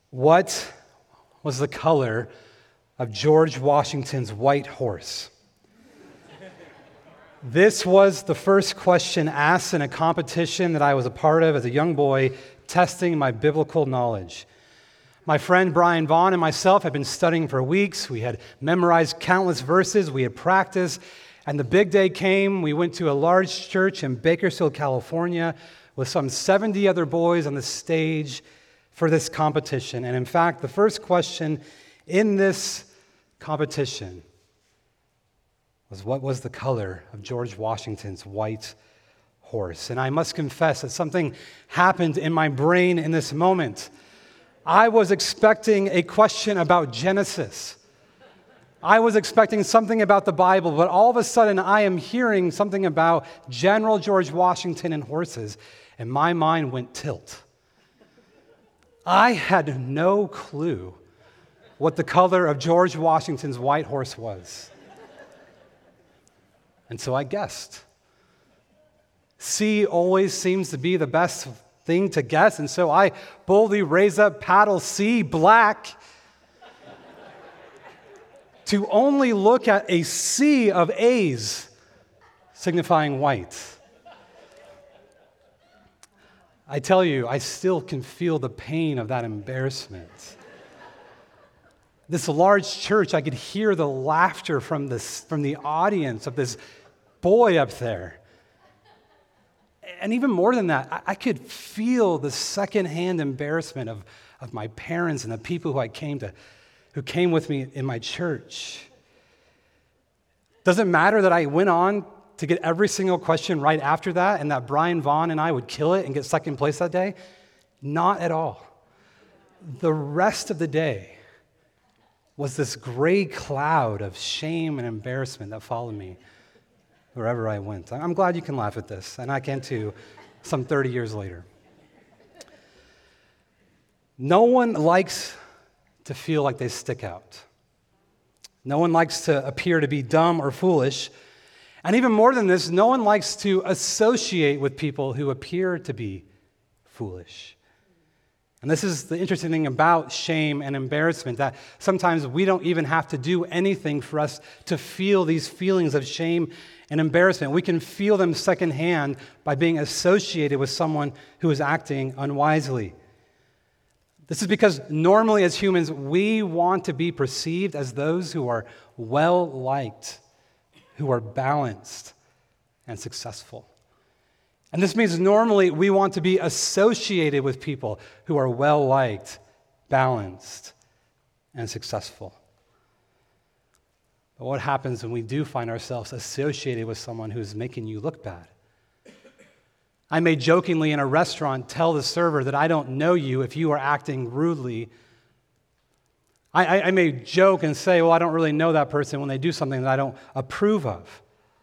What was the color of George Washington's white horse? This was the first question asked in a competition that I was a part of as a young boy, testing my biblical knowledge. My friend Brian Vaughn and myself had been studying for weeks. We had memorized countless verses. We had practiced. And the big day came. We went to a large church in Bakersfield, California, with some 70 other boys on the stage for this competition. And in fact, the first question in this competition was, what was the color of George Washington's white horse? And I must confess that something happened in my brain in this moment. I was expecting a question about Genesis. I was expecting something about the Bible, but all of a sudden I am hearing something about General George Washington and horses, and my mind went tilt. I had no clue what the color of George Washington's white horse was. And so I guessed. C always seems to be the best thing to guess, and so I boldly raised up paddle C, black, to only look at a sea of A's signifying white. I tell you, I still can feel the pain of that embarrassment. This large church, I could hear the laughter from the audience of this boy up there. And even more than that, I could feel the secondhand embarrassment of my parents and the people who came with me in my church. Does it matter that I went on to get every single question right after that and that Brian Vaughn and I would kill it and get second place that day? Not at all. The rest of the day was this gray cloud of shame and embarrassment that followed me wherever I went. I'm glad you can laugh at this, and I can too, some 30 years later. No one likes to feel like they stick out. No one likes to appear to be dumb or foolish. And even more than this, no one likes to associate with people who appear to be foolish. And this is the interesting thing about shame and embarrassment, that sometimes we don't even have to do anything for us to feel these feelings of shame and embarrassment. We can feel them secondhand by being associated with someone who is acting unwisely. This is because normally as humans, we want to be perceived as those who are well-liked, who are balanced and successful. And this means normally we want to be associated with people who are well-liked, balanced, and successful. But what happens when we do find ourselves associated with someone who's making you look bad? I may jokingly in a restaurant tell the server that I don't know you if you are acting rudely. I may joke and say, well, I don't really know that person when they do something that I don't approve of.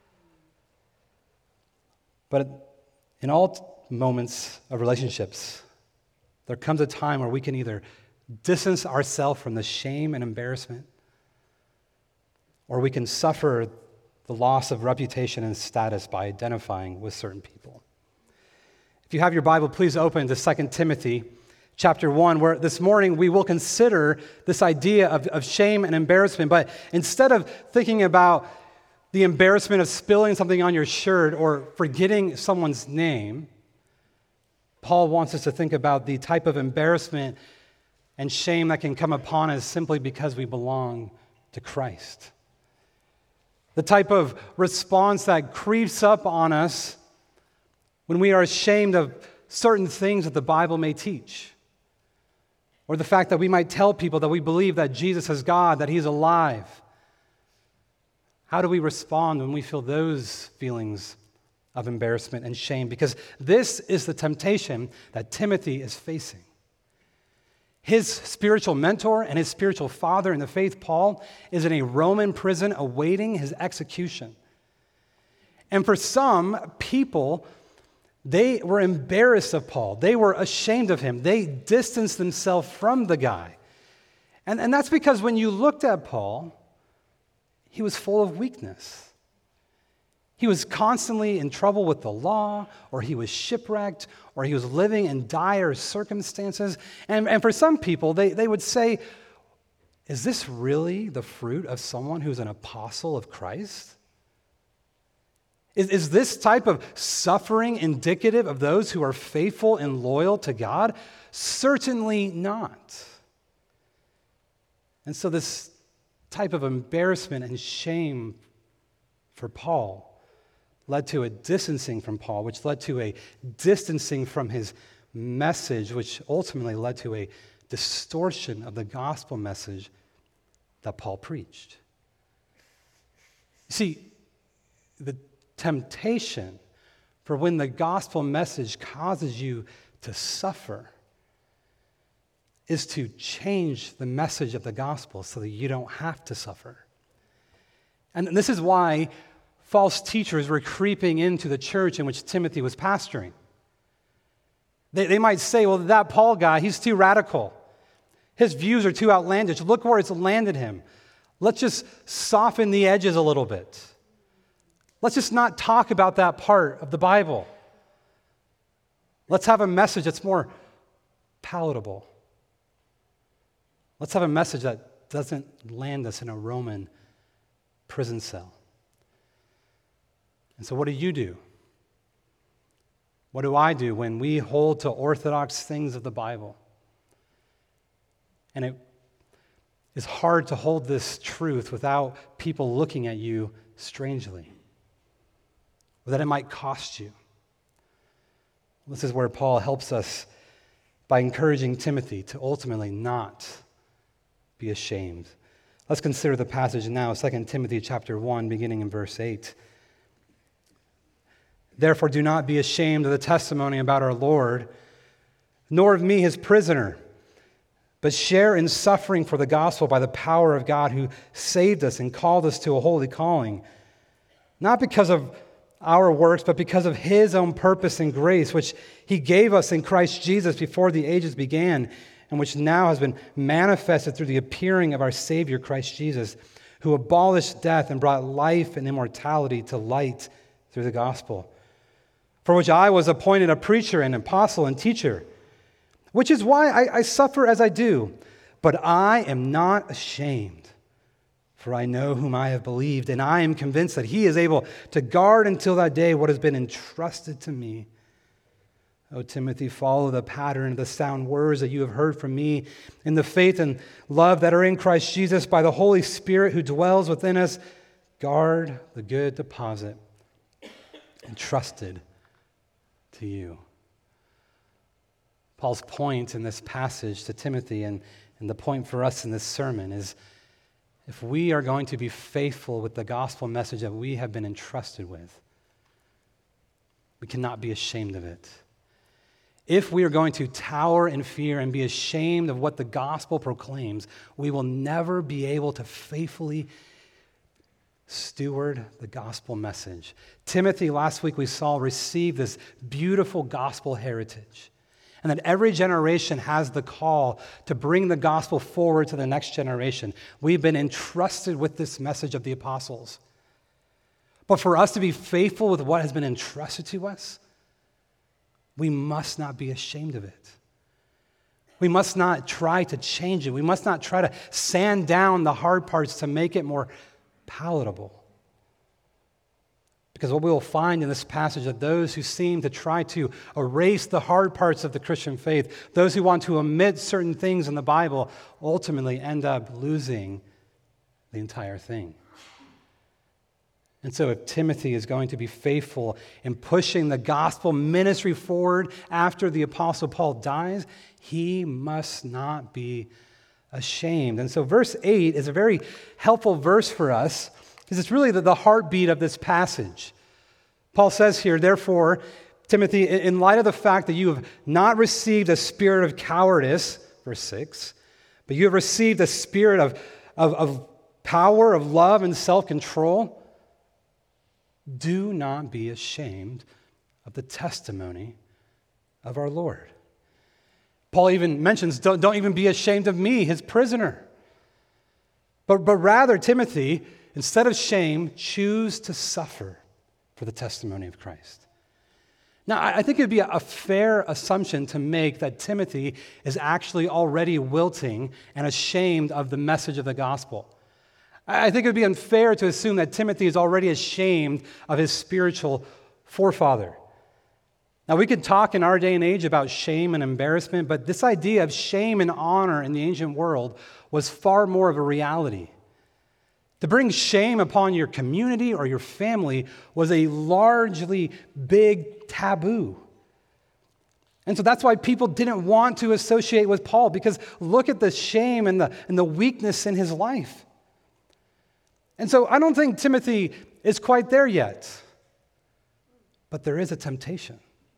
But in all moments of relationships, there comes a time where we can either distance ourselves from the shame and embarrassment, or we can suffer the loss of reputation and status by identifying with certain people. If you have your Bible, please open to 2 Timothy chapter 1, where this morning we will consider this idea of shame and embarrassment. But instead of thinking about the embarrassment of spilling something on your shirt or forgetting someone's name, Paul wants us to think about the type of embarrassment and shame that can come upon us simply because we belong to Christ. The type of response that creeps up on us when we are ashamed of certain things that the Bible may teach, or the fact that we might tell people that we believe that Jesus is God, that He's alive. How do we respond when we feel those feelings of embarrassment and shame? Because this is the temptation that Timothy is facing. His spiritual mentor and his spiritual father in the faith, Paul, is in a Roman prison awaiting his execution. And for some people, they were embarrassed of Paul. They were ashamed of him. They distanced themselves from the guy. And that's because when you looked at Paul, he was full of weakness. He was constantly in trouble with the law, or he was shipwrecked, or he was living in dire circumstances. And for some people, they would say, is this really the fruit of someone who's an apostle of Christ? Is this type of suffering indicative of those who are faithful and loyal to God? Certainly not. And so this type of embarrassment and shame for Paul led to a distancing from Paul, which led to a distancing from his message, which ultimately led to a distortion of the gospel message that Paul preached. See, the temptation for when the gospel message causes you to suffer is to change the message of the gospel so that you don't have to suffer. And this is why false teachers were creeping into the church in which Timothy was pastoring. They might say, well, that Paul guy, he's too radical. His views are too outlandish. Look where it's landed him. Let's just soften the edges a little bit. Let's just not talk about that part of the Bible. Let's have a message that's more palatable. Let's have a message that doesn't land us in a Roman prison cell. And so what do? What do I do when we hold to orthodox things of the Bible? And it is hard to hold this truth without people looking at you strangely, or that it might cost you. This is where Paul helps us by encouraging Timothy to ultimately not be ashamed. Let's consider the passage now, 2 Timothy chapter 1, beginning in verse 8. Therefore, do not be ashamed of the testimony about our Lord, nor of me, his prisoner, but share in suffering for the gospel by the power of God who saved us and called us to a holy calling, not because of our works, but because of his own purpose and grace, which he gave us in Christ Jesus before the ages began, and which now has been manifested through the appearing of our Savior, Christ Jesus, who abolished death and brought life and immortality to light through the gospel, for which I was appointed a preacher and apostle and teacher, which is why I suffer as I do. But I am not ashamed, for I know whom I have believed, and I am convinced that he is able to guard until that day what has been entrusted to me. O Timothy, follow the pattern of the sound words that you have heard from me in the faith and love that are in Christ Jesus by the Holy Spirit who dwells within us. Guard the good deposit entrusted to you. Paul's point in this passage to Timothy and the point for us in this sermon is if we are going to be faithful with the gospel message that we have been entrusted with, we cannot be ashamed of it. If we are going to tower in fear and be ashamed of what the gospel proclaims, we will never be able to faithfully steward the gospel message. Timothy, last week we saw, received this beautiful gospel heritage, and that every generation has the call to bring the gospel forward to the next generation. We've been entrusted with this message of the apostles. But for us to be faithful with what has been entrusted to us, we must not be ashamed of it. We must not try to change it. We must not try to sand down the hard parts to make it more palatable. Because what we will find in this passage that those who seem to try to erase the hard parts of the Christian faith, those who want to omit certain things in the Bible, ultimately end up losing the entire thing. And so if Timothy is going to be faithful in pushing the gospel ministry forward after the Apostle Paul dies, he must not be ashamed. And so verse 8 is a very helpful verse for us because it's really the heartbeat of this passage. Paul says here, therefore, Timothy, in light of the fact that you have not received a spirit of cowardice, verse 6, but you have received a spirit of power, of love, and self-control, do not be ashamed of the testimony of our Lord. Paul even mentions, don't even be ashamed of me, his prisoner. But rather, Timothy, instead of shame, choose to suffer for the testimony of Christ. Now, I think it would be a fair assumption to make that Timothy is actually already wilting and ashamed of the message of the gospel. I think it would be unfair to assume that Timothy is already ashamed of his spiritual forefather. Now, we could talk in our day and age about shame and embarrassment, but this idea of shame and honor in the ancient world was far more of a reality. To bring shame upon your community or your family was a largely big taboo. And so that's why people didn't want to associate with Paul, because look at the shame and the weakness in his life. And so I don't think Timothy is quite there yet, but there is a temptation.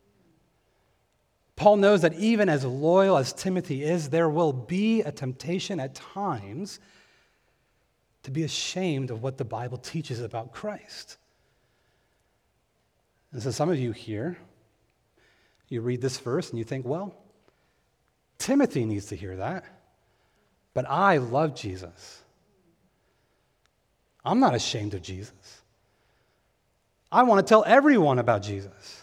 Paul knows that even as loyal as Timothy is, there will be a temptation at times to be ashamed of what the Bible teaches about Christ. And so some of you here, you read this verse and you think, well, Timothy needs to hear that, but I love Jesus. I'm not ashamed of Jesus. I want to tell everyone about Jesus.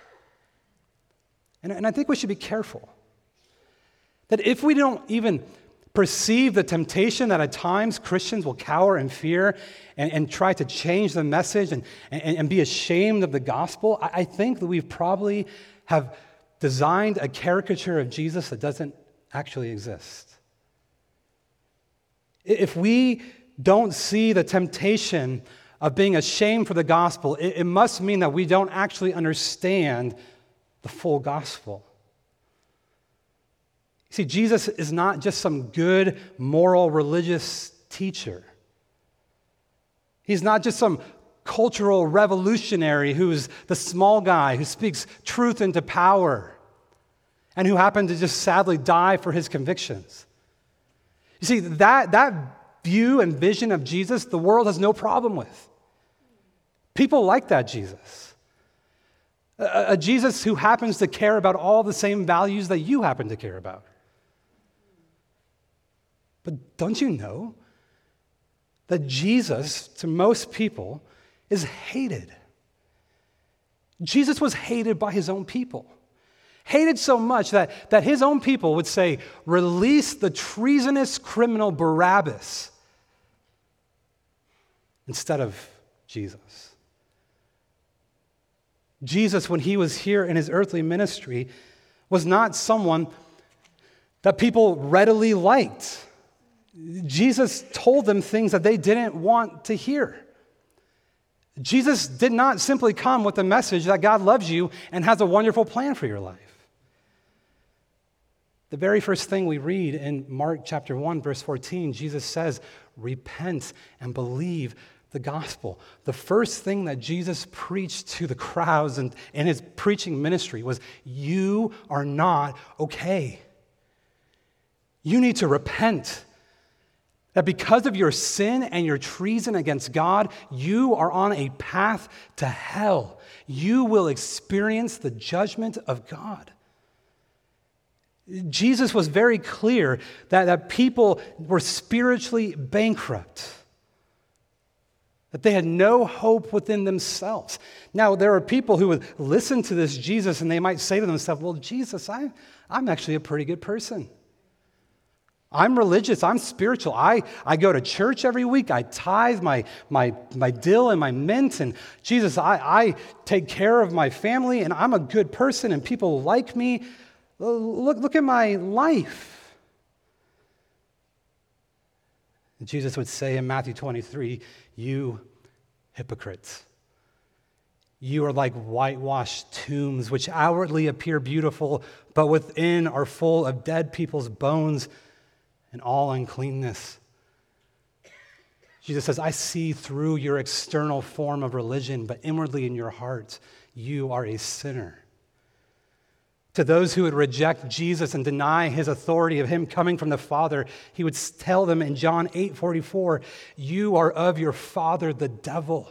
And I think we should be careful that if we don't even perceive the temptation that at times Christians will cower in fear and try to change the message and be ashamed of the gospel, I think that we probably have designed a caricature of Jesus that doesn't actually exist. If we don't see the temptation of being ashamed for the gospel, it must mean that we don't actually understand the full gospel. See, Jesus is not just some good, moral, religious teacher. He's not just some cultural revolutionary who's the small guy who speaks truth into power and who happened to just sadly die for his convictions. You see, that view and vision of Jesus, the world has no problem with. People like that Jesus. A Jesus who happens to care about all the same values that you happen to care about. But don't you know that Jesus, to most people, is hated? Jesus was hated by his own people. Hated so much that his own people would say, release the treasonous criminal Barabbas instead of Jesus. Jesus, when he was here in his earthly ministry, was not someone that people readily liked. Jesus told them things that they didn't want to hear. Jesus did not simply come with the message that God loves you and has a wonderful plan for your life. The very first thing we read in Mark chapter 1, verse 14, Jesus says, repent and believe the gospel. The first thing that Jesus preached to the crowds and in his preaching ministry was, you are not okay. You need to repent. That because of your sin and your treason against God, you are on a path to hell. You will experience the judgment of God. Jesus was very clear that people were spiritually bankrupt, that they had no hope within themselves. Now, there are people who would listen to this Jesus and they might say to themselves, well, Jesus, I'm actually a pretty good person. I'm religious, I'm spiritual. I go to church every week. I tithe my dill and my mint. And Jesus, I take care of my family and I'm a good person and people like me. Look at my life. And Jesus would say in Matthew 23, you hypocrites, you are like whitewashed tombs, which outwardly appear beautiful, but within are full of dead people's bones and all uncleanness. Jesus says, I see through your external form of religion, but inwardly in your heart, you are a sinner. To those who would reject Jesus and deny his authority of him coming from the Father, he would tell them in John 8:44, you are of your father, the devil.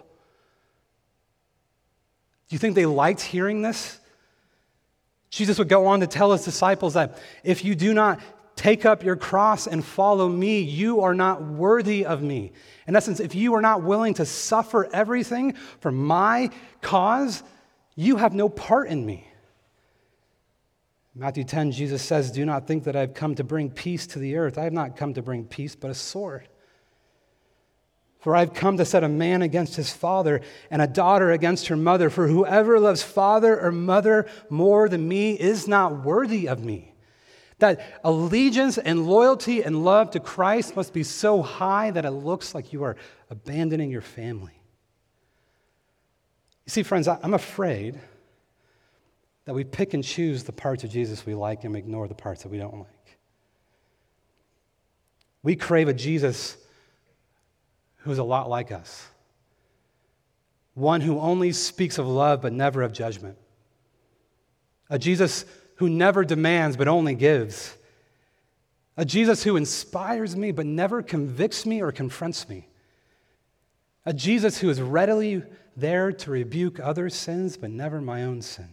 Do you think they liked hearing this? Jesus would go on to tell his disciples that if you do not Take up your cross and follow me. You are not worthy of me. In essence, if you are not willing to suffer everything for my cause, you have no part in me. Matthew 10, Jesus says, do not think that I've come to bring peace to the earth. I have not come to bring peace, but a sword. For I've come to set a man against his father and a daughter against her mother. For whoever loves father or mother more than me is not worthy of me. That allegiance and loyalty and love to Christ must be so high that it looks like you are abandoning your family. You see, friends, I'm afraid that we pick and choose the parts of Jesus we like and ignore the parts that we don't like. We crave a Jesus who's a lot like us. One who only speaks of love but never of judgment. A Jesus who never demands but only gives. A Jesus who inspires me but never convicts me or confronts me. A Jesus who is readily there to rebuke others' sins but never my own sin.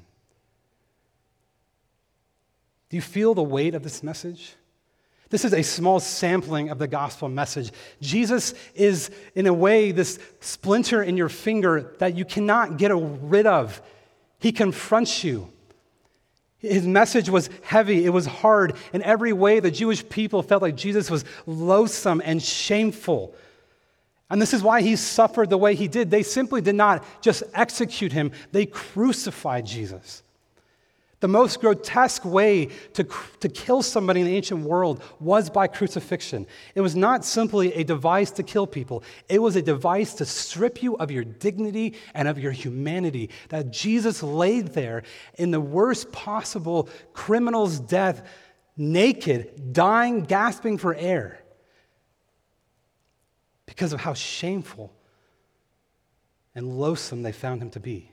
Do you feel the weight of this message? This is a small sampling of the gospel message. Jesus is, in a way, this splinter in your finger that you cannot get rid of. He confronts you. His message was heavy. It was hard. In every way, the Jewish people felt like Jesus was loathsome and shameful. And this is why he suffered the way he did. They simply did not just execute him. They crucified Jesus. The most grotesque way to kill somebody in the ancient world was by crucifixion. It was not simply a device to kill people. It was a device to strip you of your dignity and of your humanity. That Jesus laid there in the worst possible criminal's death, naked, dying, gasping for air, because of how shameful and loathsome they found him to be.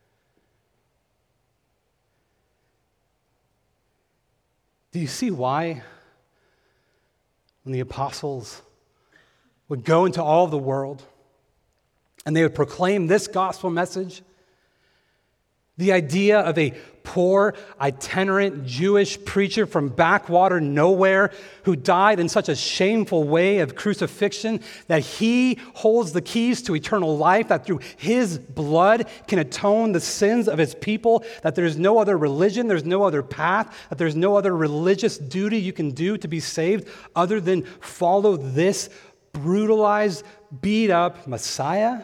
Do you see why when the apostles would go into all of the world and they would proclaim this gospel message? The idea of a poor, itinerant Jewish preacher from backwater nowhere who died in such a shameful way of crucifixion that he holds the keys to eternal life, that through his blood can atone the sins of his people, that there's no other religion, there's no other path, that there's no other religious duty you can do to be saved other than follow this brutalized, beat up Messiah?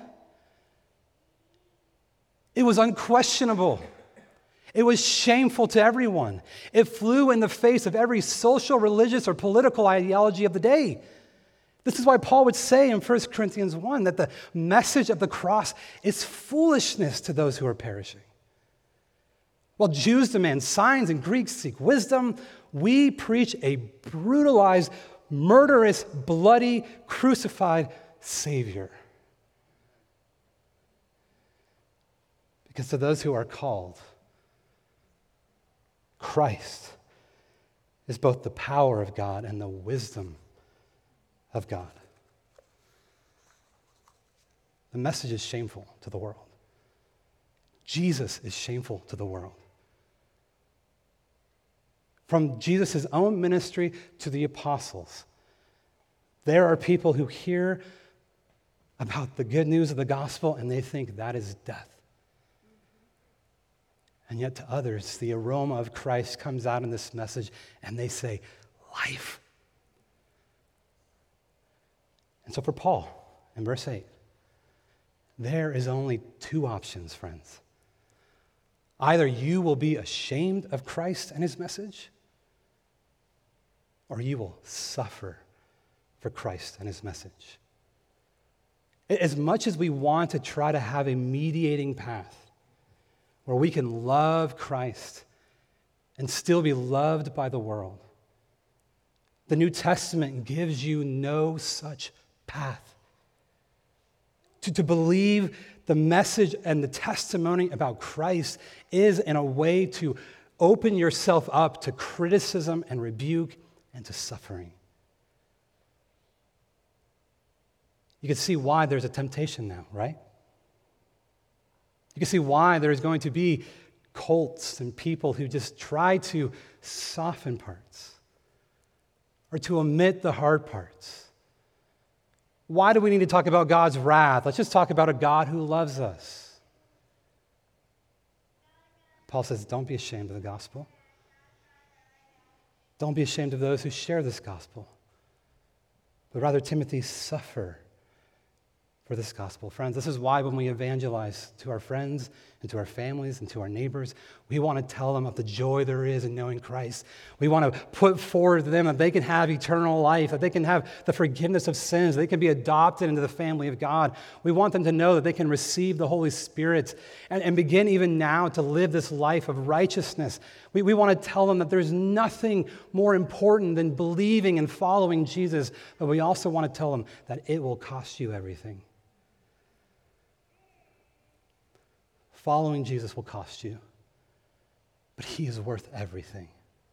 It was unquestionable. It was shameful to everyone. It flew in the face of every social, religious, or political ideology of the day. This is why Paul would say in 1 Corinthians 1 that the message of the cross is foolishness to those who are perishing. While Jews demand signs and Greeks seek wisdom, we preach a brutalized, murderous, bloody, crucified Savior. Because to those who are called, Christ is both the power of God and the wisdom of God. The message is shameful to the world. Jesus is shameful to the world. From Jesus' own ministry to the apostles, there are people who hear about the good news of the gospel and they think that is death. And yet to others, the aroma of Christ comes out in this message and they say, life. And so for Paul, in verse 8, there is only two options, friends. Either you will be ashamed of Christ and his message, or you will suffer for Christ and his message. As much as we want to try to have a mediating path, where we can love Christ and still be loved by the world, the New Testament gives you no such path. To believe the message and the testimony about Christ is in a way to open yourself up to criticism and rebuke and to suffering. You can see why there's a temptation now, right? You can see why there's going to be cults and people who just try to soften parts. or to omit the hard parts? Why do we need to talk about God's wrath? Let's just talk about a God who loves us. Paul says, don't be ashamed of the gospel. Don't be ashamed of those who share this gospel. But rather, Timothy, suffer for this gospel. Friends, this is why when we evangelize to our friends and to our families and to our neighbors, we want to tell them of the joy there is in knowing Christ. We want to put forward to them that they can have eternal life, that they can have the forgiveness of sins, they can be adopted into the family of God. We want them to know that they can receive the Holy Spirit and begin even now to live this life of righteousness. We want to tell them that there's nothing more important than believing and following Jesus, but we also want to tell them that it will cost you everything. Following Jesus will cost you, but he is worth everything.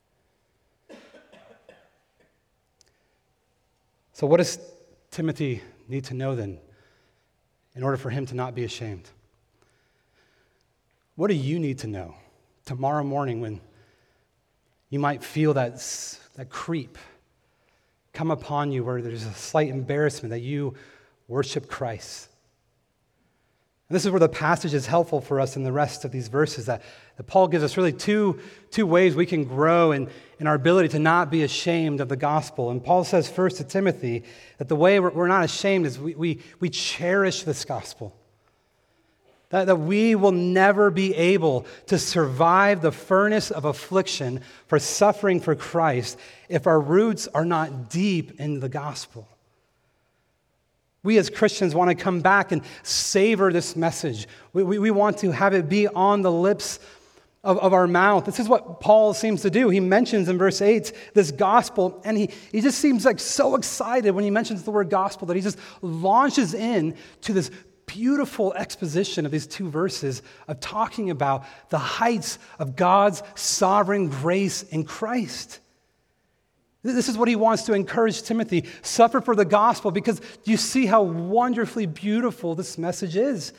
So what does Timothy need to know then in order for him to not be ashamed? What do you need to know tomorrow morning when you might feel that creep come upon you where there's a slight embarrassment that you worship Christ? And this is where the passage is helpful for us in the rest of these verses, that Paul gives us really two ways we can grow in our ability to not be ashamed of the gospel. And Paul says first to Timothy that the way we're not ashamed is we cherish this gospel. That we will never be able to survive the furnace of affliction for suffering for Christ if our roots are not deep in the gospel. We as Christians want to come back and savor this message. We want to have it be on the lips of our mouth. This is what Paul seems to do. He mentions in verse 8 this gospel, and he just seems like so excited when he mentions the word gospel that he just launches in to this beautiful exposition of these two verses of talking about the heights of God's sovereign grace in Christ. This is what he wants to encourage Timothy. Suffer for the gospel, because you see how wonderfully beautiful this message is.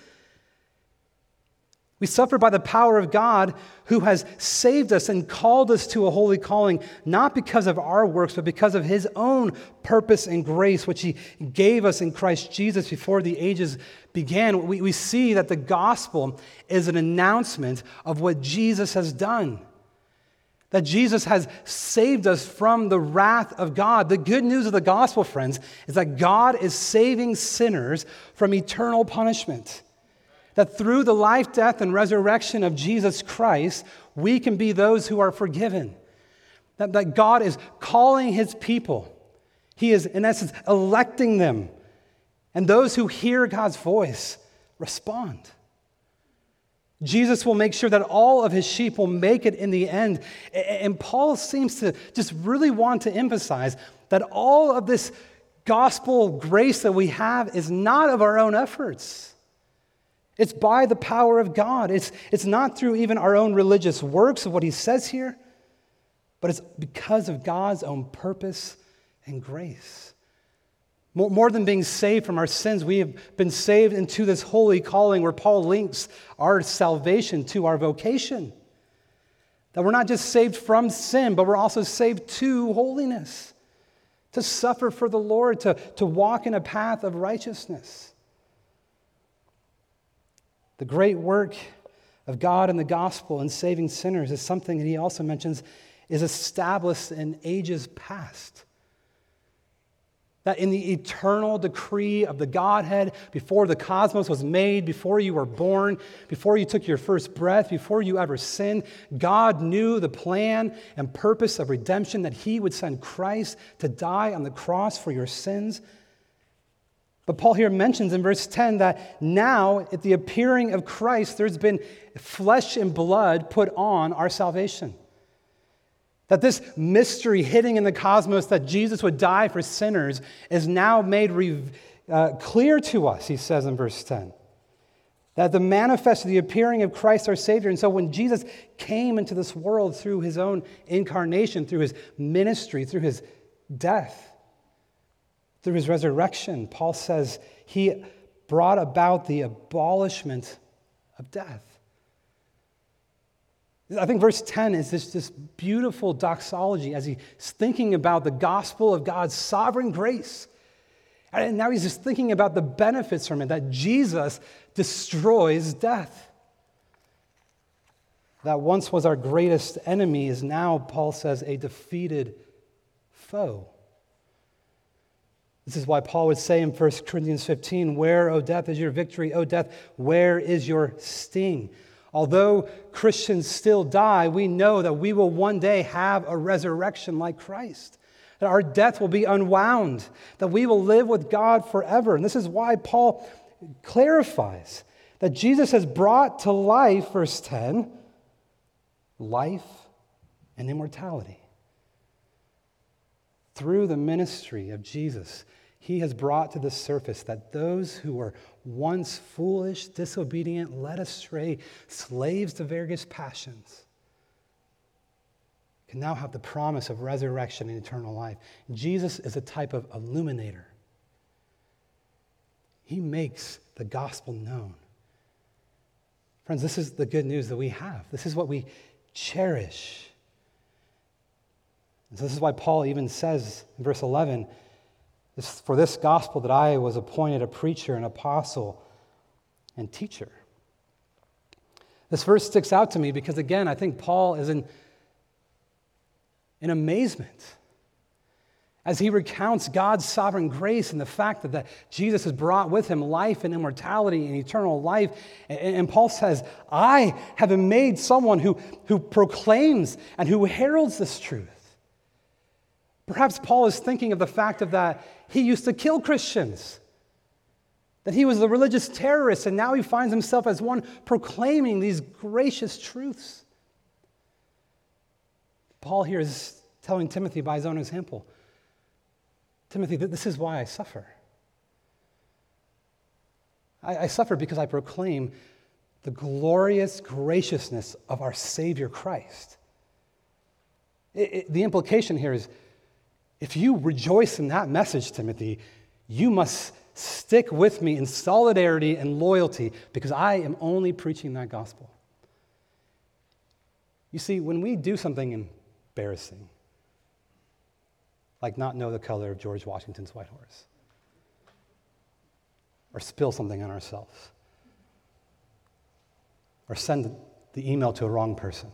We suffer by the power of God who has saved us and called us to a holy calling, not because of our works, but because of his own purpose and grace, which he gave us in Christ Jesus before the ages began. We see that the gospel is an announcement of what Jesus has done. That Jesus has saved us from the wrath of God. The good news of the gospel, friends, is that God is saving sinners from eternal punishment. That through the life, death, and resurrection of Jesus Christ, we can be those who are forgiven. That God is calling his people. He is, in essence, electing them. And those who hear God's voice respond. Jesus will make sure that all of his sheep will make it in the end. And Paul seems to just really want to emphasize that all of this gospel grace that we have is not of our own efforts. It's by the power of God. It's not through even our own religious works of what he says here, but it's because of God's own purpose and grace. More than being saved from our sins, we have been saved into this holy calling where Paul links our salvation to our vocation. That we're not just saved from sin, but we're also saved to holiness, to suffer for the Lord, to walk in a path of righteousness. The great work of God in the gospel and saving sinners is something that he also mentions is established in ages past. That in the eternal decree of the Godhead, before the cosmos was made, before you were born, before you took your first breath, before you ever sinned, God knew the plan and purpose of redemption, that he would send Christ to die on the cross for your sins. But Paul here mentions in verse 10 that now, at the appearing of Christ, there's been flesh and blood put on our salvation. That this mystery hidden in the cosmos that Jesus would die for sinners is now made clear to us, he says in verse 10. That the manifest of the appearing of Christ our Savior. And so when Jesus came into this world through his own incarnation, through his ministry, through his death, through his resurrection, Paul says he brought about the abolishment of death. I think verse 10 is this beautiful doxology as he's thinking about the gospel of God's sovereign grace. And now he's just thinking about the benefits from it, that Jesus destroys death. That once was our greatest enemy is now, Paul says, a defeated foe. This is why Paul would say in 1 Corinthians 15, "Where, O death, is your victory? O death, where is your sting?" Although Christians still die, we know that we will one day have a resurrection like Christ, that our death will be unwound, that we will live with God forever. And this is why Paul clarifies that Jesus has brought to life, verse 10, life and immortality. Through the ministry of Jesus, he has brought to the surface that those who were once foolish, disobedient, led astray, slaves to various passions, can now have the promise of resurrection and eternal life. Jesus is a type of illuminator. He makes the gospel known. Friends, this is the good news that we have. This is what we cherish. And so this is why Paul even says in verse 11, "For this gospel that I was appointed a preacher, an apostle, and teacher." This verse sticks out to me because, again, I think Paul is in amazement as he recounts God's sovereign grace and the fact that Jesus has brought with him life and immortality and eternal life. And Paul says, "I have been made someone who proclaims and who heralds this truth." Perhaps Paul is thinking of the fact that he used to kill Christians, that he was a religious terrorist, and now he finds himself as one proclaiming these gracious truths. Paul here is telling Timothy by his own example, "Timothy, this is why I suffer. I suffer because I proclaim the glorious graciousness of our Savior Christ." The implication here is, if you rejoice in that message, Timothy, you must stick with me in solidarity and loyalty because I am only preaching that gospel. You see, when we do something embarrassing, like not know the color of George Washington's white horse, or spill something on ourselves, or send the email to a wrong person,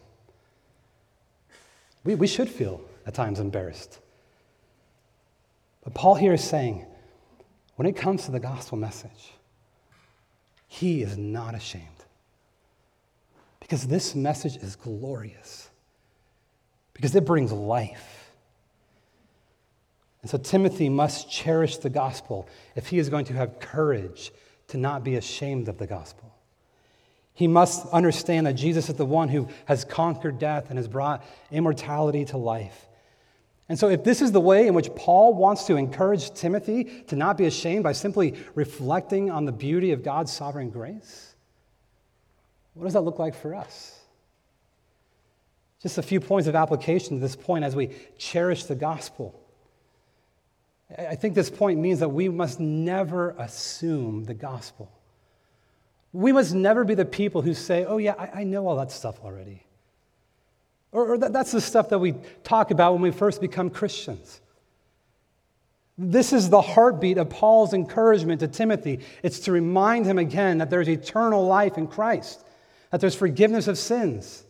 we should feel at times embarrassed. But Paul here is saying, when it comes to the gospel message, he is not ashamed. Because this message is glorious. Because it brings life. And so Timothy must cherish the gospel if he is going to have courage to not be ashamed of the gospel. He must understand that Jesus is the one who has conquered death and has brought immortality to life. And so if this is the way in which Paul wants to encourage Timothy to not be ashamed by simply reflecting on the beauty of God's sovereign grace, what does that look like for us? Just a few points of application to this point as we cherish the gospel. I think this point means that we must never assume the gospel. We must never be the people who say, "Oh yeah, I know all that stuff already." Or that's the stuff that we talk about when we first become Christians. This is the heartbeat of Paul's encouragement to Timothy. It's to remind him again that there's eternal life in Christ, that there's forgiveness of sins.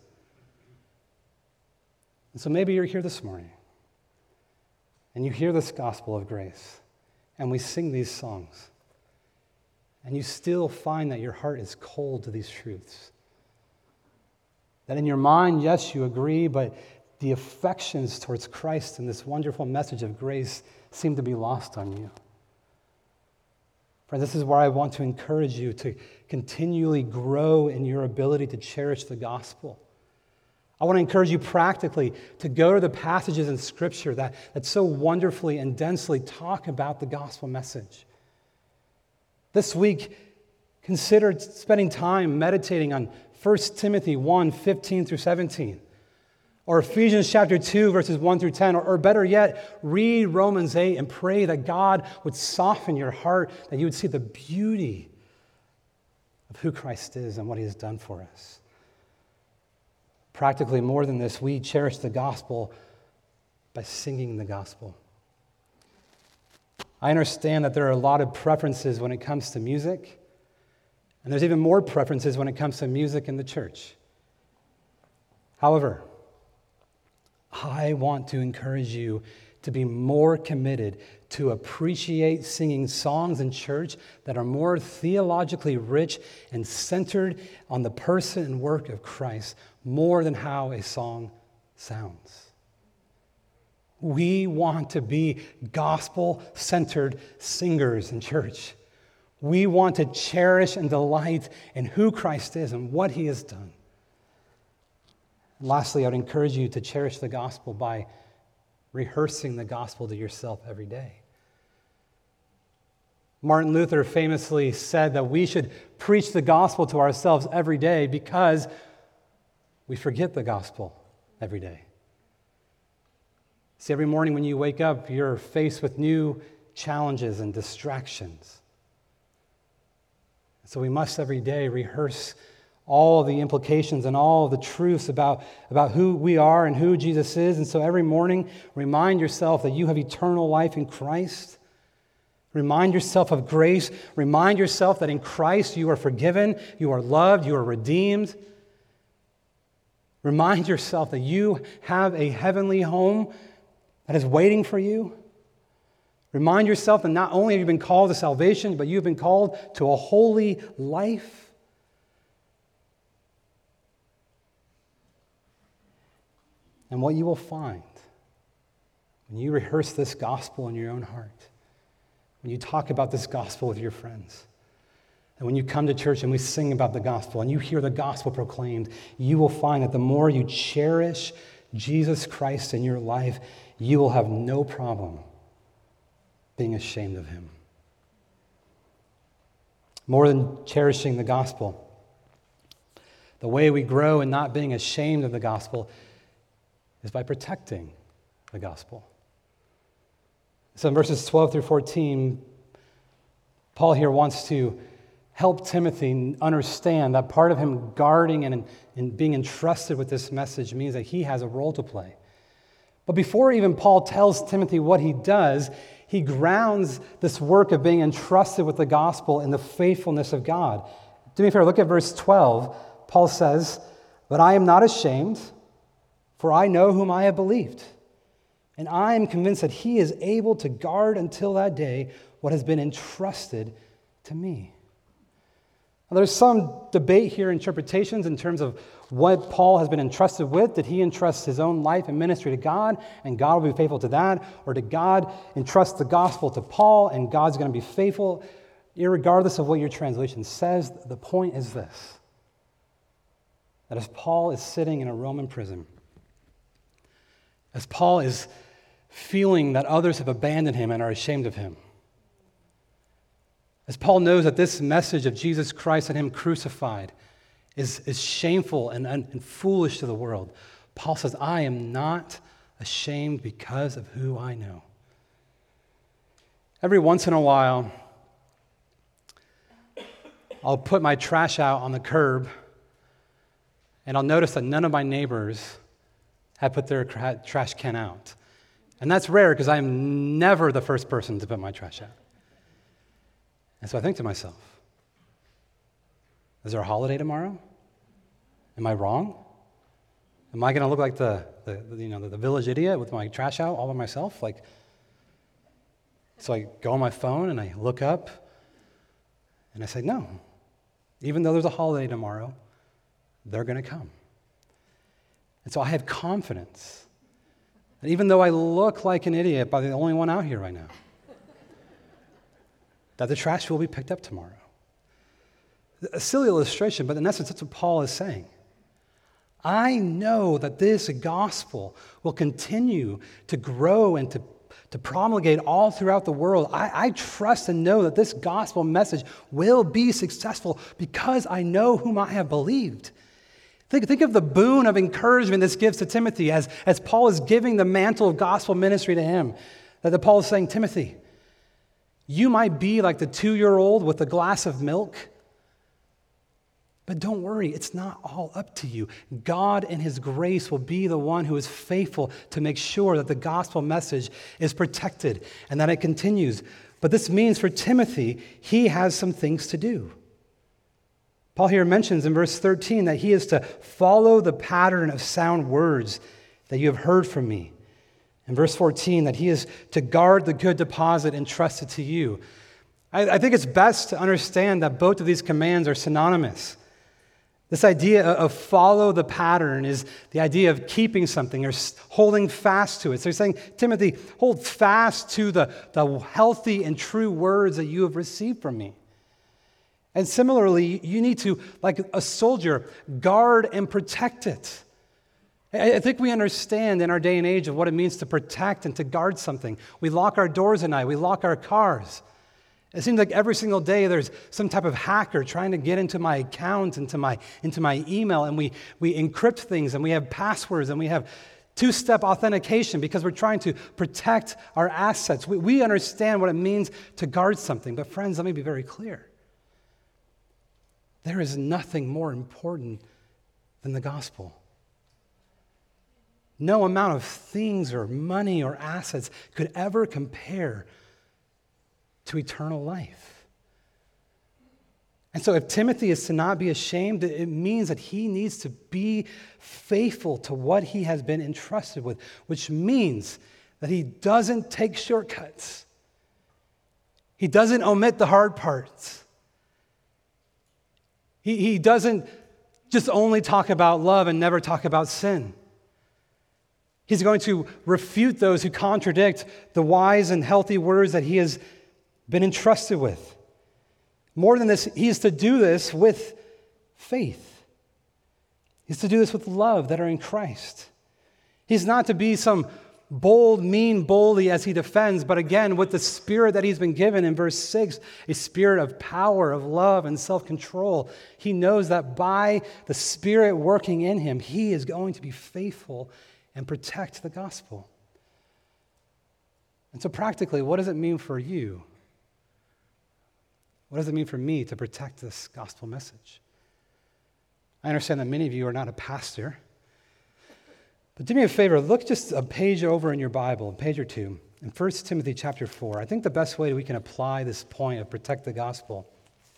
And so maybe you're here this morning, and you hear this gospel of grace, and we sing these songs, and you still find that your heart is cold to these truths. That in your mind, yes, you agree, but the affections towards Christ and this wonderful message of grace seem to be lost on you. Friends, this is where I want to encourage you to continually grow in your ability to cherish the gospel. I want to encourage you practically to go to the passages in Scripture that so wonderfully and densely talk about the gospel message. This week, consider spending time meditating on 1 Timothy 1, 15 through 17, or Ephesians chapter 2, verses 1 through 10, or better yet, read Romans 8 and pray that God would soften your heart, that you would see the beauty of who Christ is and what he has done for us. Practically more than this, we cherish the gospel by singing the gospel. I understand that there are a lot of preferences when it comes to music, and there's even more preferences when it comes to music in the church. However, I want to encourage you to be more committed to appreciate singing songs in church that are more theologically rich and centered on the person and work of Christ more than how a song sounds. We want to be gospel-centered singers in church. We want to cherish and delight in who Christ is and what he has done. And lastly, I would encourage you to cherish the gospel by rehearsing the gospel to yourself every day. Martin Luther famously said that we should preach the gospel to ourselves every day because we forget the gospel every day. See, every morning when you wake up, you're faced with new challenges and distractions. So we must every day rehearse all of the implications and all of the truths about who we are and who Jesus is. And so every morning, remind yourself that you have eternal life in Christ. Remind yourself of grace. Remind yourself that in Christ you are forgiven, you are loved, you are redeemed. Remind yourself that you have a heavenly home that is waiting for you. Remind yourself that not only have you been called to salvation, but you've been called to a holy life. And what you will find when you rehearse this gospel in your own heart, when you talk about this gospel with your friends, and when you come to church and we sing about the gospel and you hear the gospel proclaimed, you will find that the more you cherish Jesus Christ in your life, you will have no problem being ashamed of him. More than cherishing the gospel, the way we grow in not being ashamed of the gospel is by protecting the gospel. So in verses 12 through 14, Paul here wants to help Timothy understand that part of him guarding and being entrusted with this message means that he has a role to play. But before even Paul tells Timothy what he does, he grounds this work of being entrusted with the gospel in the faithfulness of God. Do me a favor, look at verse 12. Paul says, "But I am not ashamed, for I know whom I have believed, and I am convinced that he is able to guard until that day what has been entrusted to me." Now, there's some debate here, interpretations in terms of what Paul has been entrusted with. Did he entrust his own life and ministry to God, and God will be faithful to that? Or did God entrust the gospel to Paul, and God's going to be faithful? Irregardless of what your translation says, the point is this: that as Paul is sitting in a Roman prison, as Paul is feeling that others have abandoned him and are ashamed of him, as Paul knows that this message of Jesus Christ and him crucified is shameful and foolish to the world, Paul says, I am not ashamed because of who I know. Every once in a while, I'll put my trash out on the curb, and I'll notice that none of my neighbors have put their trash can out. And that's rare because I'm never the first person to put my trash out. And so I think to myself, is there a holiday tomorrow? Am I wrong? Am I going to look like the village idiot with my trash out all by myself? So I go on my phone and I look up and I say, no. Even though there's a holiday tomorrow, they're going to come. And so I have confidence that even though I look like an idiot, I'm the only one out here right now, that the trash will be picked up tomorrow. A silly illustration, but in essence, that's what Paul is saying. I know that this gospel will continue to grow and to promulgate all throughout the world. I trust and know that this gospel message will be successful because I know whom I have believed. Think of the boon of encouragement this gives to Timothy as Paul is giving the mantle of gospel ministry to him. That Paul is saying, Timothy, you might be like the 2-year-old with a glass of milk, But don't worry, it's not all up to you. God in his grace will be the one who is faithful to make sure that the gospel message is protected and that it continues. But this means for Timothy, he has some things to do. Paul here mentions in verse 13 that he is to follow the pattern of sound words that you have heard from me. In verse 14, that he is to guard the good deposit entrusted to you. I think it's best to understand that both of these commands are synonymous. This idea of follow the pattern is the idea of keeping something or holding fast to it. So he's saying, Timothy, hold fast to the healthy and true words that you have received from me. And similarly, you need to, like a soldier, guard and protect it. I think we understand in our day and age of what it means to protect and to guard something. We lock our doors at night. We lock our cars. It seems like every single day there's some type of hacker trying to get into my account, into my email, and we encrypt things, and we have passwords, and we have two-step authentication because we're trying to protect our assets. We understand what it means to guard something. But friends, let me be very clear. There is nothing more important than the gospel. No amount of things or money or assets could ever compare to eternal life. And so if Timothy is to not be ashamed, it means that he needs to be faithful to what he has been entrusted with, which means that he doesn't take shortcuts. He doesn't omit the hard parts. He doesn't just only talk about love and never talk about sin. He's going to refute those who contradict the wise and healthy words that he has been entrusted with. More than this, he is to do this with faith. He's to do this with love that are in Christ. He's not to be some bold, mean bully as he defends, but again, with the spirit that he's been given in verse 6, a spirit of power, of love, and self-control. He knows that by the Spirit working in him, he is going to be faithful and protect the gospel. And so practically, what does it mean for you? What does it mean for me to protect this gospel message? I understand that many of you are not a pastor, but do me a favor, look just a page over in your Bible, a page or two, in 1 Timothy chapter 4. I think the best way we can apply this point of protect the gospel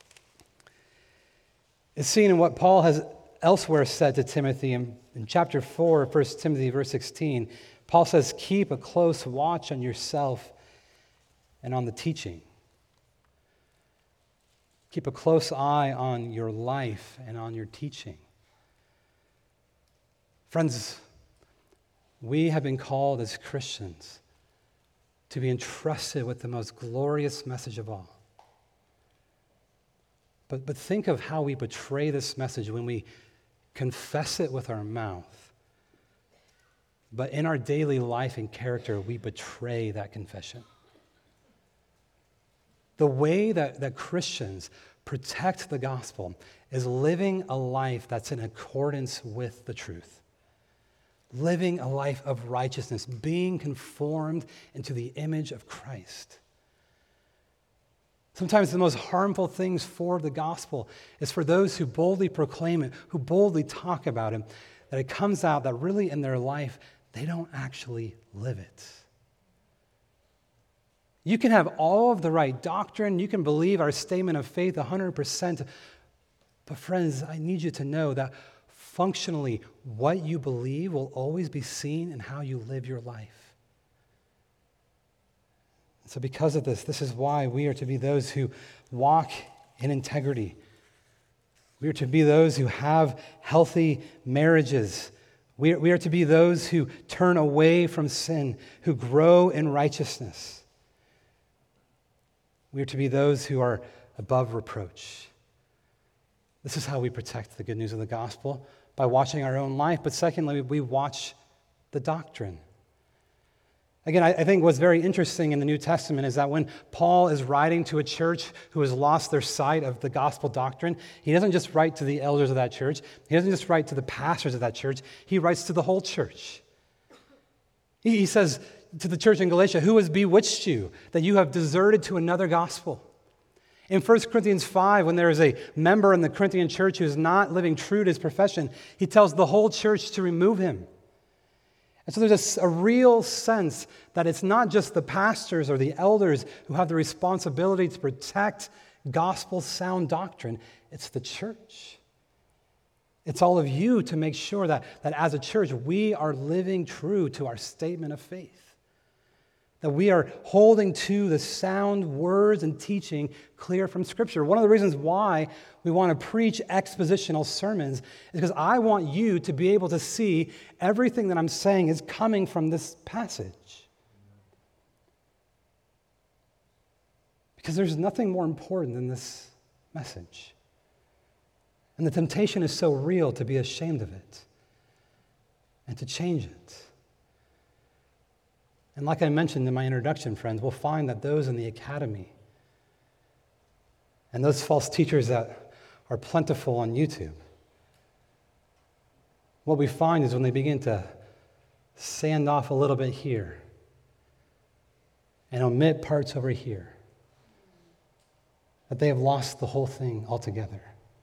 is seen in what Paul has elsewhere said to Timothy in chapter 4, 1 Timothy verse 16. Paul says, keep a close watch on yourself and on the teaching. Keep a close eye on your life and on your teaching. Friends, we have been called as Christians to be entrusted with the most glorious message of all. But think of how we betray this message when we confess it with our mouth, but in our daily life and character, we betray that confession. The way that Christians protect the gospel is living a life that's in accordance with the truth. Living a life of righteousness, being conformed into the image of Christ. Sometimes the most harmful things for the gospel is for those who boldly proclaim it, who boldly talk about it, that it comes out that really in their life, they don't actually live it. You can have all of the right doctrine, you can believe our statement of faith 100%, but friends, I need you to know that functionally, what you believe will always be seen in how you live your life. And so because of this is why we are to be those who walk in integrity. We are to be those who have healthy marriages. We are to be those who turn away from sin, who grow in righteousness. We are to be those who are above reproach. This is how we protect the good news of the gospel, by watching our own life, but secondly, we watch the doctrine. Again, I think what's very interesting in the New Testament is that when Paul is writing to a church who has lost their sight of the gospel doctrine, he doesn't just write to the elders of that church, he doesn't just write to the pastors of that church, he writes to the whole church. He says to the church in Galatia, who has bewitched you that you have deserted to another gospel? In 1 Corinthians 5, when there is a member in the Corinthian church who is not living true to his profession, he tells the whole church to remove him. And so there's a real sense that it's not just the pastors or the elders who have the responsibility to protect gospel sound doctrine, it's the church. It's all of you to make sure that as a church, we are living true to our statement of faith. That we are holding to the sound words and teaching clear from Scripture. One of the reasons why we want to preach expositional sermons is because I want you to be able to see everything that I'm saying is coming from this passage. Because there's nothing more important than this message. And the temptation is so real to be ashamed of it and to change it. And like I mentioned in my introduction, friends, we'll find that those in the academy and those false teachers that are plentiful on YouTube, what we find is when they begin to sand off a little bit here and omit parts over here, that they have lost the whole thing altogether.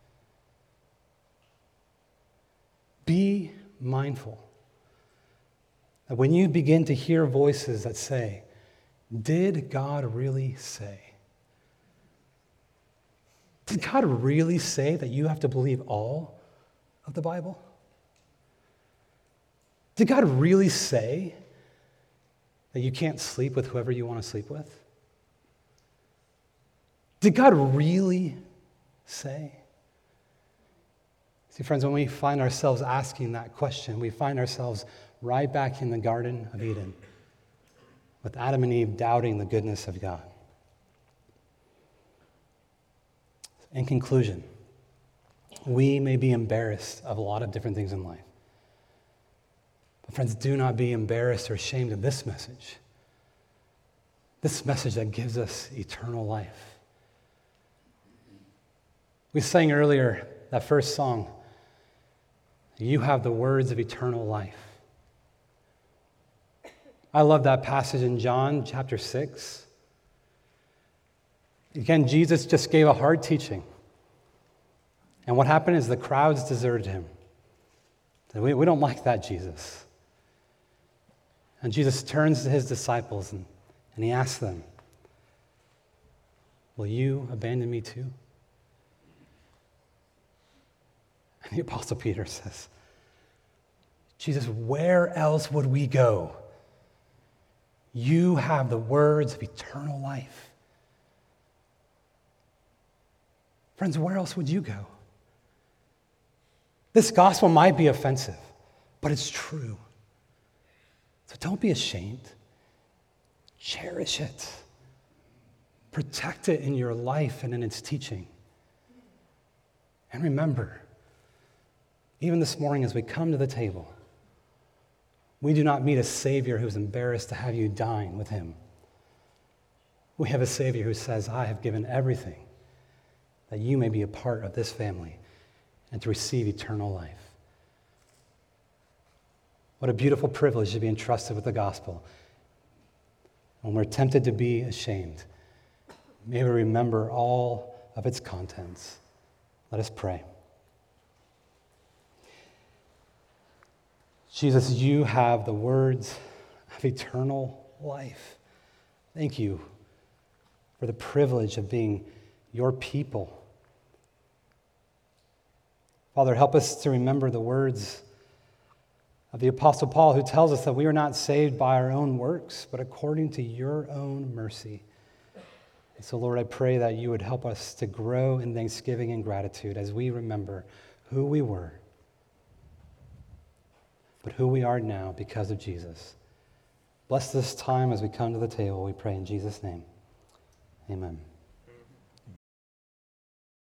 Be mindful that when you begin to hear voices that say, did God really say? Did God really say that you have to believe all of the Bible? Did God really say that you can't sleep with whoever you want to sleep with? Did God really say? See, friends, when we find ourselves asking that question, we find ourselves right back in the Garden of Eden with Adam and Eve doubting the goodness of God. In conclusion, we may be embarrassed of a lot of different things in life. But friends, do not be embarrassed or ashamed of this message. This message that gives us eternal life. We sang earlier that first song, you have the words of eternal life. I love that passage in John chapter 6. Again, Jesus just gave a hard teaching. And what happened is the crowds deserted him. We don't like that, Jesus. And Jesus turns to his disciples and he asks them, will you abandon me too? And the Apostle Peter says, Jesus, where else would we go? You have the words of eternal life. Friends, where else would you go? This gospel might be offensive, but it's true. So don't be ashamed. Cherish it. Protect it in your life and in its teaching. And remember, even this morning as we come to the table, we do not meet a Savior who's embarrassed to have you dine with him. We have a Savior who says, I have given everything that you may be a part of this family and to receive eternal life. What a beautiful privilege to be entrusted with the gospel. When we're tempted to be ashamed, may we remember all of its contents. Let us pray. Jesus, you have the words of eternal life. Thank you for the privilege of being your people. Father, help us to remember the words of the Apostle Paul, who tells us that we are not saved by our own works, but according to your own mercy. And so, Lord, I pray that you would help us to grow in thanksgiving and gratitude as we remember who we were, but who we are now because of Jesus. Bless this time as we come to the table, we pray in Jesus' name. Amen.